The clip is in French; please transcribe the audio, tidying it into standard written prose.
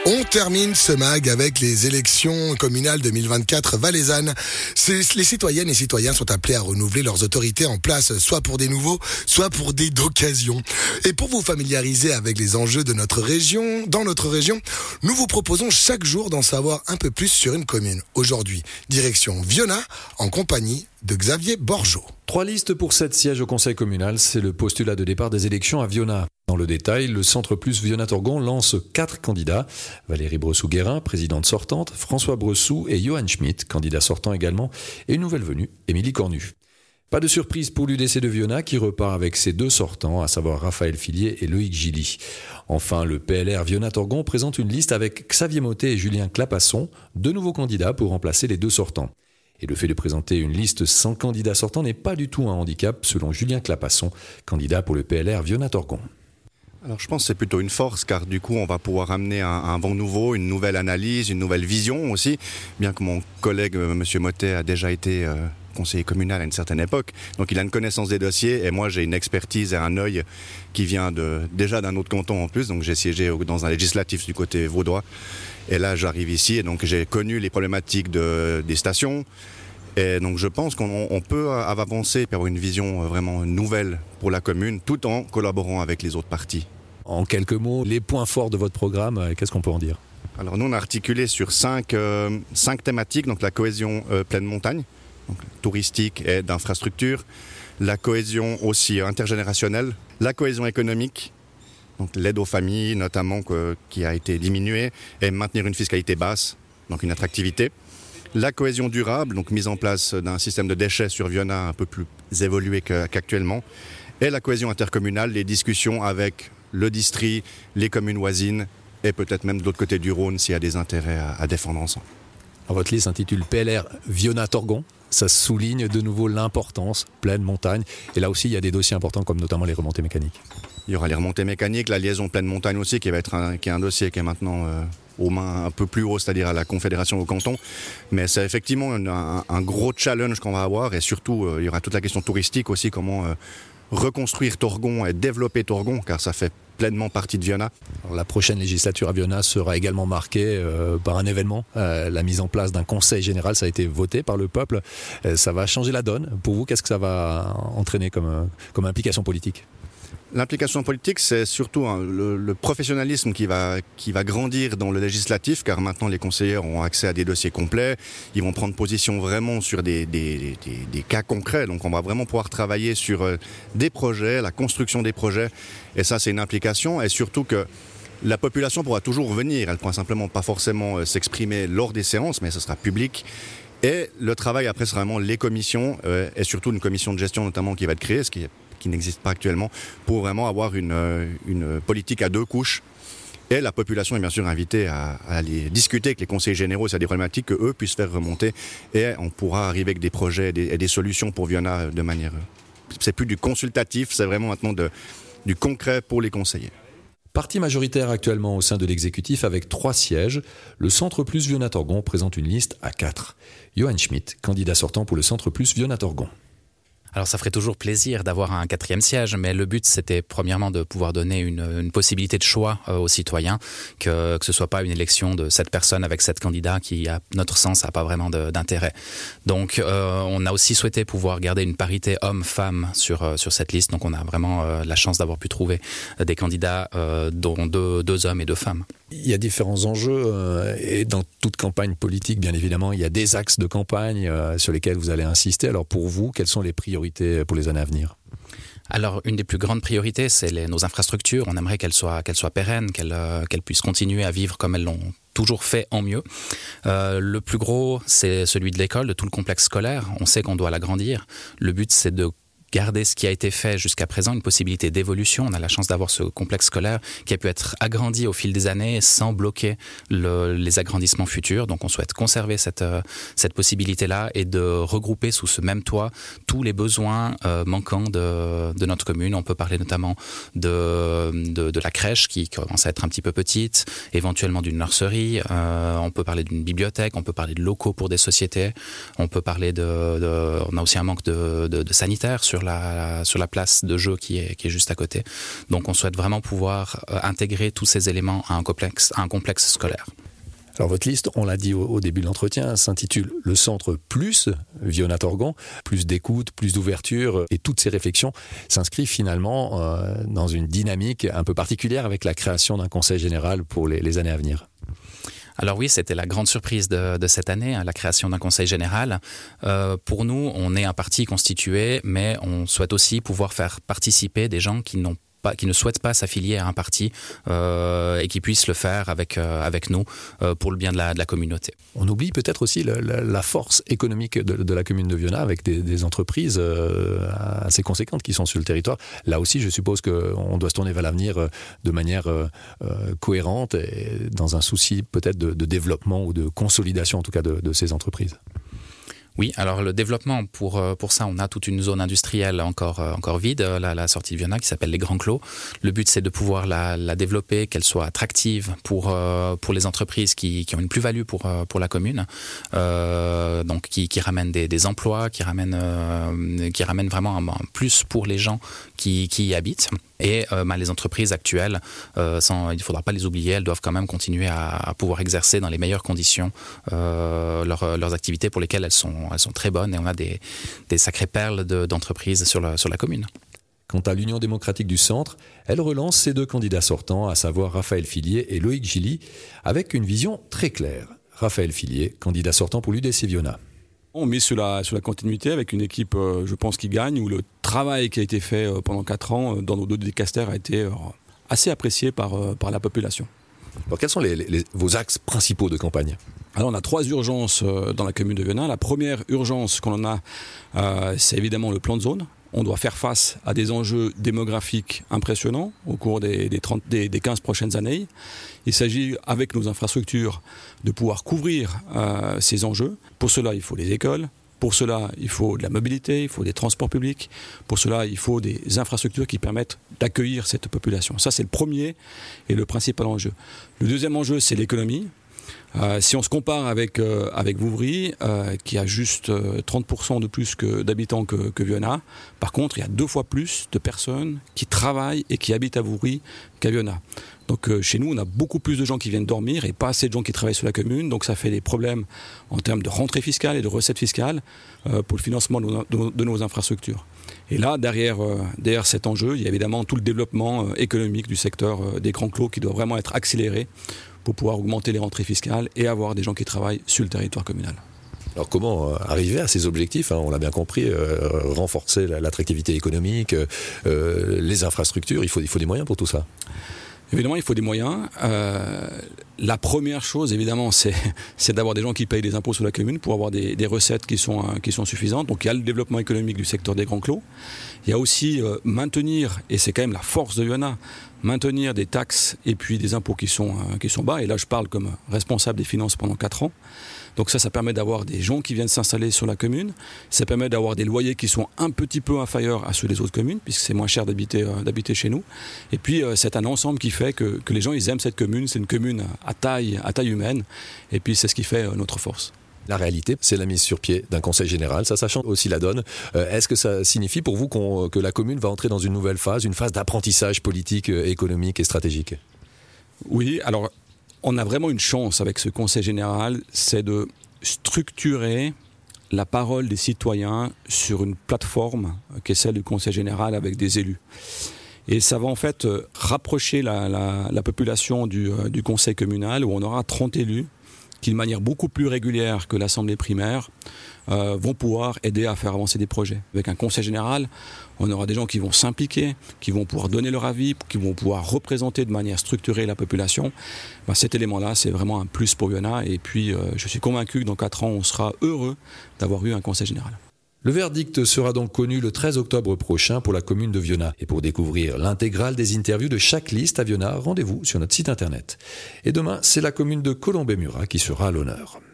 On termine ce mag avec les élections communales 2024 valaisannes. Les citoyennes et citoyens sont appelés à renouveler leurs autorités en place, soit pour des nouveaux, soit pour des d'occasion. Et pour vous familiariser avec les enjeux de notre région, dans notre région, nous vous proposons chaque jour d'en savoir un peu plus sur une commune. Aujourd'hui, direction Viona, en compagnie de Xavier Borgeaud. 3 listes pour 7 sièges au conseil communal, c'est le postulat de départ des élections à Viona. Dans le détail, le Centre Plus Viona-Torgon lance 4 candidats. Valérie Bressou-Guérin, présidente sortante, François Bressou et Johan Schmitt, candidat sortant également, et une nouvelle venue, Émilie Cornu. Pas de surprise pour l'UDC de Viona qui repart avec ses 2 sortants, à savoir Raphaël Fillier et Loïc Gilly. Enfin, le PLR Viona-Torgon présente une liste avec Xavier Mottet et Julien Clapasson, 2 nouveaux candidats pour remplacer les 2 sortants. Et le fait de présenter une liste sans candidat sortant n'est pas du tout un handicap, selon Julien Clapasson, candidat pour le PLR Viona-Torgon. Alors je pense que c'est plutôt une force, car du coup on va pouvoir amener un vent nouveau, une nouvelle analyse, une nouvelle vision aussi, bien que mon collègue M. Mottet a déjà été conseiller communal à une certaine époque, donc il a une connaissance des dossiers, et moi j'ai une expertise et un œil qui vient déjà d'un autre canton en plus, donc j'ai siégé dans un législatif du côté vaudois, et là j'arrive ici, et donc j'ai connu les problématiques des stations, et donc je pense qu'on peut avancer et avoir une vision vraiment nouvelle pour la commune, tout en collaborant avec les autres partis. En quelques mots, les points forts de votre programme, qu'est-ce qu'on peut en dire ? Alors nous on a articulé sur 5 thématiques, donc la cohésion pleine montagne, donc touristique et d'infrastructure, la cohésion aussi intergénérationnelle, la cohésion économique, donc l'aide aux familles notamment qui a été diminuée, et maintenir une fiscalité basse, donc une attractivité. La cohésion durable, donc mise en place d'un système de déchets sur Viona un peu plus évolué qu'actuellement. Et la cohésion intercommunale, les discussions avec le Distri, les communes voisines et peut-être même de l'autre côté du Rhône s'il y a des intérêts à défendre ensemble. Votre liste s'intitule PLR Viona-Torgon. Ça souligne de nouveau l'importance, pleine montagne. Et là aussi, il y a des dossiers importants comme notamment les remontées mécaniques. Il y aura les remontées mécaniques, la liaison pleine montagne aussi, qui est un dossier qui est maintenant aux mains un peu plus haut, c'est-à-dire à la Confédération au canton. Mais c'est effectivement un gros challenge qu'on va avoir, et surtout, il y aura toute la question touristique aussi, comment reconstruire Torgon et développer Torgon, car ça fait pleinement partie de Viona. Alors, la prochaine législature à Viona sera également marquée par un événement, la mise en place d'un conseil général. Ça a été voté par le peuple. Ça va changer la donne. Pour vous, qu'est-ce que ça va entraîner comme implication politique ? L'implication politique, c'est surtout le professionnalisme qui va grandir dans le législatif, car maintenant les conseillers auront accès à des dossiers complets, ils vont prendre position vraiment sur des cas concrets, donc on va vraiment pouvoir travailler sur des projets, la construction des projets, et ça c'est une implication, et surtout que la population pourra toujours venir, elle ne pourra simplement pas forcément s'exprimer lors des séances, mais ce sera public. Et le travail après sera vraiment les commissions, et surtout une commission de gestion notamment qui va être créée, ce qui n'existe pas actuellement, pour vraiment avoir une politique à 2 couches. Et la population est bien sûr invitée à aller discuter avec les conseillers généraux sur des problématiques qu'eux puissent faire remonter, et on pourra arriver avec des projets et des solutions pour Viona de manière... C'est plus du consultatif, c'est vraiment maintenant du concret pour les conseillers. Parti majoritaire actuellement au sein de l'exécutif avec 3 sièges, le Centre Plus Viona-Torgon présente une liste à 4. Johan Schmitt, candidat sortant pour le Centre Plus Viona-Torgon. Alors ça ferait toujours plaisir d'avoir un 4e siège, mais le but c'était premièrement de pouvoir donner une possibilité de choix aux citoyens, que ce soit pas une élection de 7 personnes avec 7 candidats qui, à notre sens, n'a pas vraiment d'intérêt. Donc on a aussi souhaité pouvoir garder une parité homme-femme sur cette liste, donc on a vraiment la chance d'avoir pu trouver des candidats dont 2 hommes et 2 femmes. Il y a différents enjeux et dans toute campagne politique, bien évidemment, il y a des axes de campagne sur lesquels vous allez insister. Alors pour vous, quelles sont les priorités pour les années à venir ? Alors, une des plus grandes priorités, c'est nos infrastructures. On aimerait qu'elles soient pérennes, qu'elles puissent continuer à vivre comme elles l'ont toujours fait en mieux. Le plus gros, c'est celui de l'école, de tout le complexe scolaire. On sait qu'on doit l'agrandir. Le but, c'est de garder ce qui a été fait jusqu'à présent, une possibilité d'évolution. On a la chance d'avoir ce complexe scolaire qui a pu être agrandi au fil des années sans bloquer les agrandissements futurs. Donc on souhaite conserver cette possibilité-là et de regrouper sous ce même toit tous les besoins manquants de notre commune. On peut parler notamment de la crèche qui commence à être un petit peu petite, éventuellement d'une nurserie, on peut parler d'une bibliothèque, on peut parler de locaux pour des sociétés, on peut parler on a aussi un manque de sanitaire sur la place de jeu qui est juste à côté. Donc on souhaite vraiment pouvoir intégrer tous ces éléments à un complexe scolaire. Alors votre liste, on l'a dit au début de l'entretien, s'intitule Le Centre Plus, Vionnat-Orgon, plus d'écoute, plus d'ouverture, et toutes ces réflexions s'inscrivent finalement dans une dynamique un peu particulière avec la création d'un conseil général pour les années à venir. Alors oui, c'était la grande surprise de cette année, la création d'un conseil général. Pour nous, on est un parti constitué, mais on souhaite aussi pouvoir faire participer des gens qui ne souhaitent pas s'affilier à un parti et qui puissent le faire avec nous pour le bien de la communauté. On oublie peut-être aussi la force économique de la commune de Vionnat avec des entreprises assez conséquentes qui sont sur le territoire. Là aussi, je suppose qu'on doit se tourner vers l'avenir de manière cohérente et dans un souci peut-être de développement ou de consolidation en tout cas de ces entreprises. Oui, alors le développement, pour ça, on a toute une zone industrielle encore vide, la sortie de Vionnat, qui s'appelle les Grands Clos. Le but, c'est de pouvoir la développer, qu'elle soit attractive pour les entreprises qui ont une plus-value pour la commune, donc qui ramènent des emplois, qui ramènent vraiment un plus pour les gens qui y habitent. Et les entreprises actuelles, il ne faudra pas les oublier, elles doivent quand même continuer à pouvoir exercer dans les meilleures conditions leurs activités pour lesquelles elles sont très bonnes, et on a des sacrées perles d'entreprises sur la commune. Quant à l'Union démocratique du Centre, elle relance ses 2 candidats sortants, à savoir Raphaël Fillier et Loïc Gilly, avec une vision très claire. Raphaël Fillier, candidat sortant pour l'UDC Vionnat. On mise sur la continuité avec une équipe, je pense, qui gagne, où le travail qui a été fait pendant 4 ans dans nos 2 décasters a été assez apprécié par la population. Alors, quels sont vos axes principaux de campagne ? Alors, on a 3 urgences dans la commune de Vionnat. La première urgence qu'on a, c'est évidemment le plan de zone. On doit faire face à des enjeux démographiques impressionnants au cours des 15 prochaines années. Il s'agit, avec nos infrastructures, de pouvoir couvrir ces enjeux. Pour cela, il faut des écoles. Pour cela, il faut de la mobilité, il faut des transports publics. Pour cela, il faut des infrastructures qui permettent d'accueillir cette population. Ça, c'est le premier et le principal enjeu. Le deuxième enjeu, c'est l'économie. Si on se compare avec Vouvry, qui a juste 30% de plus d'habitants que Vionnat, par contre, il y a 2 fois plus de personnes qui travaillent et qui habitent à Vouvry qu'à Vionnat. Donc chez nous, on a beaucoup plus de gens qui viennent dormir et pas assez de gens qui travaillent sur la commune. Donc ça fait des problèmes en termes de rentrée fiscale et de recettes fiscales pour le financement de nos infrastructures. Et là, derrière cet enjeu, il y a évidemment tout le développement économique du secteur des Grands Clos qui doit vraiment être accéléré pour pouvoir augmenter les rentrées fiscales et avoir des gens qui travaillent sur le territoire communal. Alors comment arriver à ces objectifs, On l'a bien compris, renforcer l'attractivité économique, les infrastructures, il faut des moyens pour tout ça. Évidemment, il faut des moyens. La première chose, évidemment, c'est d'avoir des gens qui payent des impôts sur la commune pour avoir des recettes qui sont suffisantes. Donc il y a le développement économique du secteur des Grands Clos. Il y a aussi maintenir, et c'est quand même la force de Vionnat, maintenir des taxes et puis des impôts qui sont bas. Et là, je parle comme responsable des finances pendant 4 ans. Donc ça permet d'avoir des gens qui viennent s'installer sur la commune. Ça permet d'avoir des loyers qui sont un petit peu inférieurs à ceux des autres communes, puisque c'est moins cher d'habiter chez nous. Et puis c'est un ensemble qui fait que les gens ils aiment cette commune. C'est une commune à taille humaine. Et puis c'est ce qui fait notre force. La réalité, c'est la mise sur pied d'un conseil général. Ça change aussi la donne. Est-ce que ça signifie pour vous que la commune va entrer dans une nouvelle phase, une phase d'apprentissage politique, économique et stratégique ? Oui, alors on a vraiment une chance avec ce conseil général, c'est de structurer la parole des citoyens sur une plateforme qui est celle du conseil général avec des élus. Et ça va en fait rapprocher la population du conseil communal où on aura 30 élus qui, de manière beaucoup plus régulière que l'assemblée primaire, vont pouvoir aider à faire avancer des projets. Avec un conseil général, on aura des gens qui vont s'impliquer, qui vont pouvoir donner leur avis, qui vont pouvoir représenter de manière structurée la population. Cet élément-là, c'est vraiment un plus pour Vionnat. Et puis, je suis convaincu que dans 4 ans, on sera heureux d'avoir eu un conseil général. Le verdict sera donc connu le 13 octobre prochain pour la commune de Vionnat. Et pour découvrir l'intégrale des interviews de chaque liste à Vionnat, rendez-vous sur notre site internet. Et demain, c'est la commune de Colombey-Murat qui sera à l'honneur.